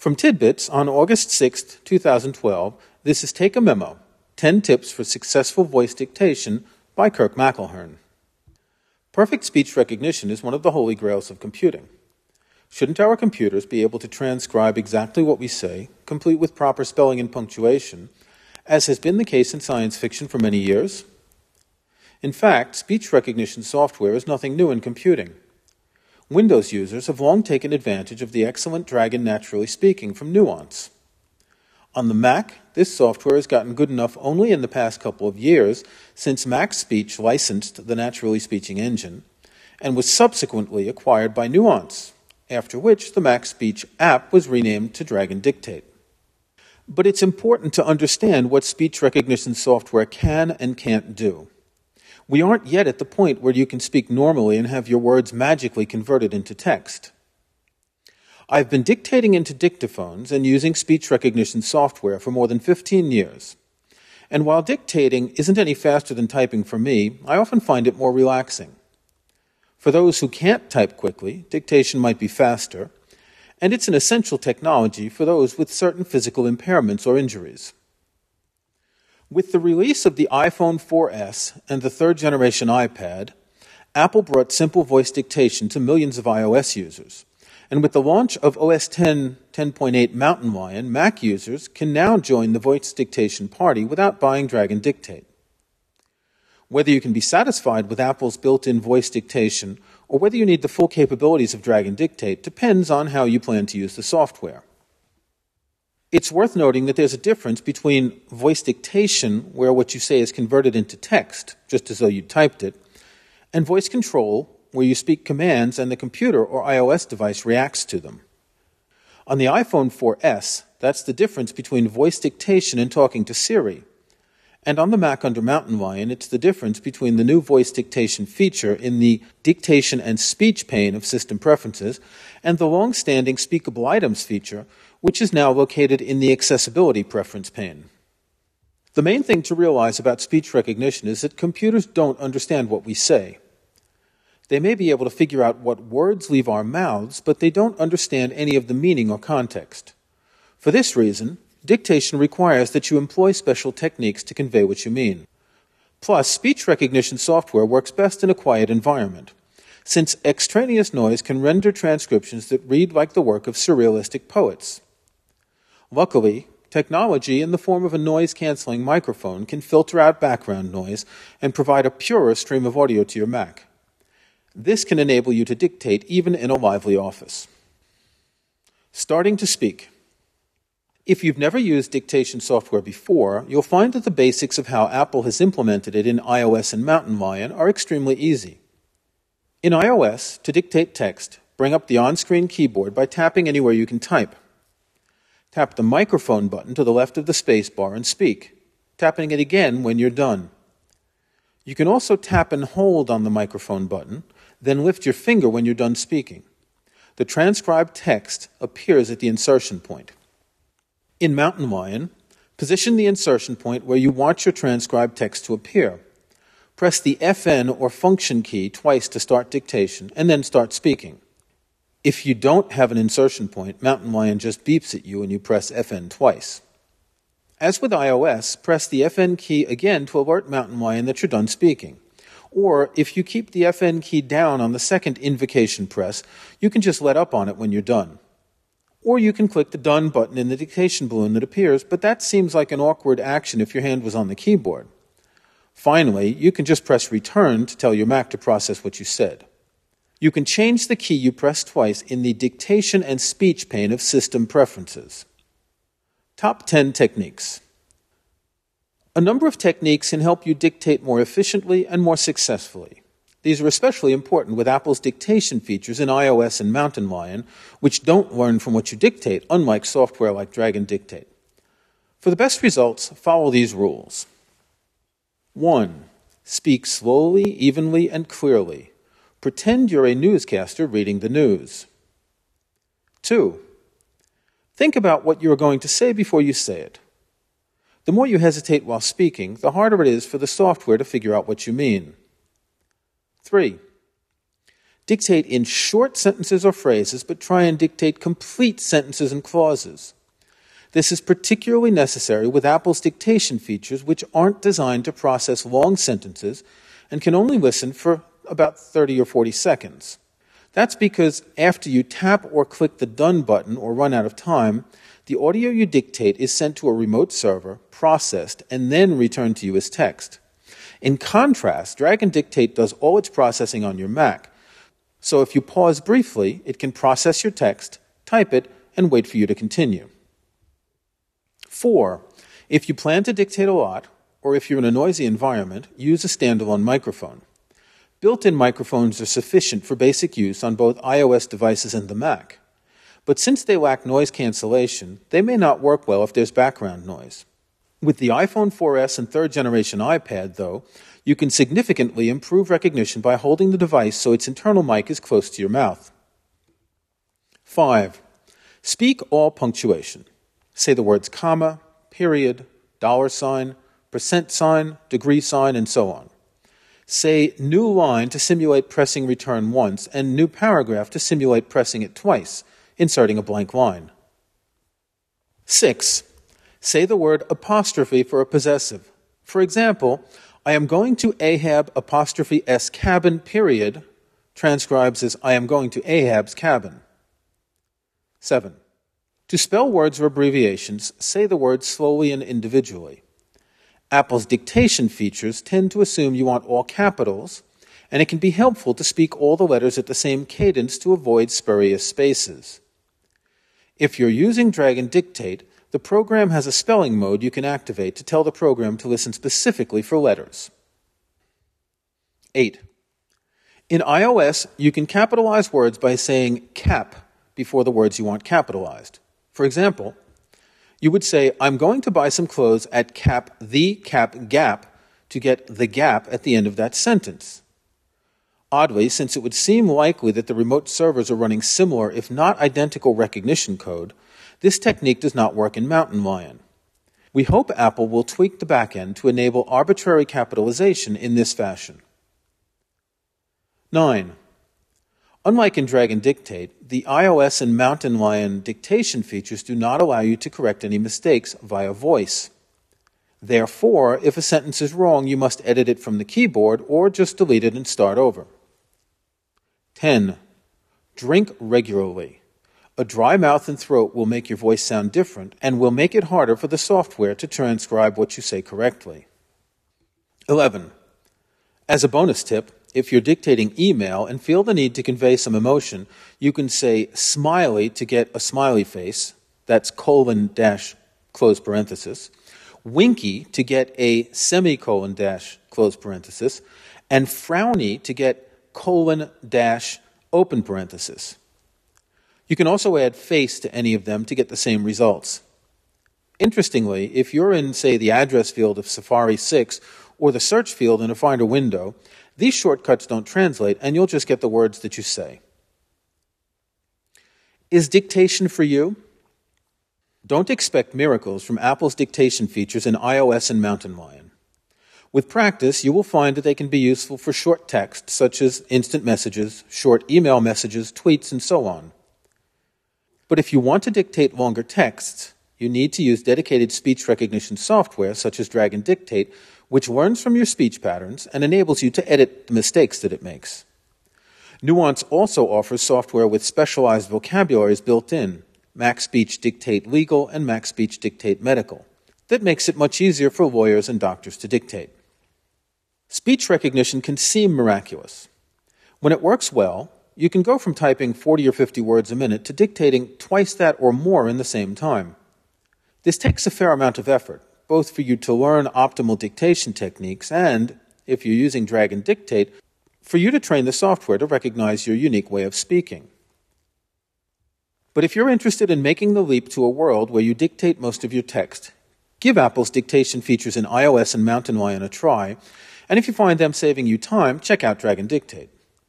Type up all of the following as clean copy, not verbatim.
From Tidbits on August 6, 2012, this is Take a Memo, 10 Tips for Successful Voice Dictation by Kirk McElhearn. Perfect speech recognition is one of the holy grails of computing. Shouldn't our computers be able to transcribe exactly what we say, complete with proper spelling and punctuation, as has been the case in science fiction for many years? In fact, speech recognition software is nothing new in computing. Windows users have long taken advantage of the excellent Dragon Naturally Speaking from Nuance. On the Mac, this software has gotten good enough only in the past couple of years, since Mac Speech licensed the Naturally Speaking engine, and was subsequently acquired by Nuance, after which the Mac Speech app was renamed to Dragon Dictate. But it's important to understand what speech recognition software can and can't do. We aren't yet at the point where you can speak normally and have your words magically converted into text. I've been dictating into dictaphones and using speech recognition software for more than 15 years. And while dictating isn't any faster than typing for me, I often find it more relaxing. For those who can't type quickly, dictation might be faster, and it's an essential technology for those with certain physical impairments or injuries. With the release of the iPhone 4S and the third-generation iPad, Apple brought simple voice dictation to millions of iOS users. And with the launch of OS X 10.8 Mountain Lion, Mac users can now join the voice dictation party without buying Dragon Dictate. Whether you can be satisfied with Apple's built-in voice dictation or whether you need the full capabilities of Dragon Dictate depends on how you plan to use the software. It's worth noting that there's a difference between voice dictation, where what you say is converted into text, just as though you typed it, and voice control, where you speak commands and the computer or iOS device reacts to them. On the iPhone 4S, that's the difference between voice dictation and talking to Siri. And on the Mac under Mountain Lion, it's the difference between the new voice dictation feature in the Dictation and Speech pane of System Preferences and the long-standing Speakable Items feature, which is now located in the Accessibility Preference pane. The main thing to realize about speech recognition is that computers don't understand what we say. They may be able to figure out what words leave our mouths, but they don't understand any of the meaning or context. For this reason, dictation requires that you employ special techniques to convey what you mean. Plus, speech recognition software works best in a quiet environment, since extraneous noise can render transcriptions that read like the work of surrealistic poets. Luckily, technology in the form of a noise-canceling microphone can filter out background noise and provide a purer stream of audio to your Mac. This can enable you to dictate even in a lively office. Starting to speak. If you've never used dictation software before, you'll find that the basics of how Apple has implemented it in iOS and Mountain Lion are extremely easy. In iOS, to dictate text, bring up the on-screen keyboard by tapping anywhere you can type. Tap the microphone button to the left of the space bar and speak, tapping it again when you're done. You can also tap and hold on the microphone button, then lift your finger when you're done speaking. The transcribed text appears at the insertion point. In Mountain Lion, position the insertion point where you want your transcribed text to appear. Press the FN or function key twice to start dictation, and then start speaking. If you don't have an insertion point, Mountain Lion just beeps at you and you press FN twice. As with iOS, press the FN key again to alert Mountain Lion that you're done speaking. Or, if you keep the FN key down on the second invocation press, you can just let up on it when you're done. Or you can click the Done button in the dictation balloon that appears, but that seems like an awkward action if your hand was on the keyboard. Finally, you can just press Return to tell your Mac to process what you said. You can change the key you press twice in the Dictation and Speech pane of System Preferences. Top 10 Techniques. A number of techniques can help you dictate more efficiently and more successfully. These are especially important with Apple's dictation features in iOS and Mountain Lion, which don't learn from what you dictate, unlike software like Dragon Dictate. For the best results, follow these rules. 1. Speak slowly, evenly, and clearly. Pretend you're a newscaster reading the news. 2. Think about what you are going to say before you say it. The more you hesitate while speaking, the harder it is for the software to figure out what you mean. 3. Dictate in short sentences or phrases, but try and dictate complete sentences and clauses. This is particularly necessary with Apple's dictation features, which aren't designed to process long sentences and can only listen for about 30 or 40 seconds. That's because after you tap or click the Done button or run out of time, the audio you dictate is sent to a remote server, processed, and then returned to you as text. In contrast, Drag and Dictate does all its processing on your Mac. So if you pause briefly, it can process your text, type it, and wait for you to continue. 4. If you plan to dictate a lot, or if you're in a noisy environment, use a standalone microphone. Built-in microphones are sufficient for basic use on both iOS devices and the Mac. But since they lack noise cancellation, they may not work well if there's background noise. With the iPhone 4S and third-generation iPad, though, you can significantly improve recognition by holding the device so its internal mic is close to your mouth. 5. Speak all punctuation. Say the words comma, period, $sign, %sign, degree sign, and so on. Say new line to simulate pressing return once and new paragraph to simulate pressing it twice, inserting a blank line. 6. Say the word apostrophe for a possessive. For example, I am going to Ahab '(S) cabin, period, transcribes as I am going to Ahab's cabin. 7. To spell words or abbreviations, say the words slowly and individually. Apple's dictation features tend to assume you want all capitals, and it can be helpful to speak all the letters at the same cadence to avoid spurious spaces. If you're using Drag and Dictate, the program has a spelling mode you can activate to tell the program to listen specifically for letters. 8. In iOS, you can capitalize words by saying cap before the words you want capitalized. For example, you would say, I'm going to buy some clothes at the Gap to get the Gap at the end of that sentence. Oddly, since it would seem likely that the remote servers are running similar, if not identical, recognition code, this technique does not work in Mountain Lion. We hope Apple will tweak the backend to enable arbitrary capitalization in this fashion. 9. Unlike in Drag and Dictate, the iOS and Mountain Lion dictation features do not allow you to correct any mistakes via voice. Therefore, if a sentence is wrong, you must edit it from the keyboard or just delete it and start over. 10. Drink regularly. A dry mouth and throat will make your voice sound different and will make it harder for the software to transcribe what you say correctly. 11. As a bonus tip, if you're dictating email and feel the need to convey some emotion, you can say smiley to get a smiley face, that's colon dash close parenthesis, winky to get a semicolon dash close parenthesis, and frowny to get colon dash open parenthesis. You can also add face to any of them to get the same results. Interestingly, if you're in, say, the address field of Safari 6 or the search field in a Finder window, these shortcuts don't translate and you'll just get the words that you say. Is dictation for you? Don't expect miracles from Apple's dictation features in iOS and Mountain Lion. With practice, you will find that they can be useful for short text, such as instant messages, short email messages, tweets, and so on. But if you want to dictate longer texts, you need to use dedicated speech recognition software, such as Drag and Dictate, which learns from your speech patterns and enables you to edit the mistakes that it makes. Nuance also offers software with specialized vocabularies built in, Mac Speech Dictate Legal and Mac Speech Dictate Medical, that makes it much easier for lawyers and doctors to dictate. Speech recognition can seem miraculous. When it works well, you can go from typing 40 or 50 words a minute to dictating twice that or more in the same time. This takes a fair amount of effort, both for you to learn optimal dictation techniques and, if you're using Drag and Dictate, for you to train the software to recognize your unique way of speaking. But if you're interested in making the leap to a world where you dictate most of your text, give Apple's dictation features in iOS and Mountain Lion a try, and if you find them saving you time, check out Drag and Dictate.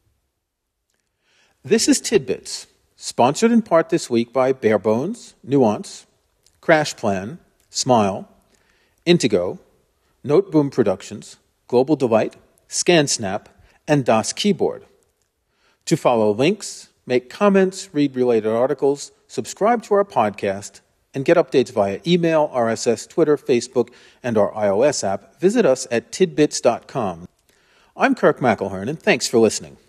This is Tidbits, sponsored in part this week by Barebones, Nuance, Crash Plan, Smile, Intego, Noteboom Productions, Global Delight, ScanSnap, and DOS Keyboard. To follow links, make comments, read related articles, subscribe to our podcast, and get updates via email, RSS, Twitter, Facebook, and our iOS app, visit us at tidbits.com. I'm Kirk McElhearn, and thanks for listening.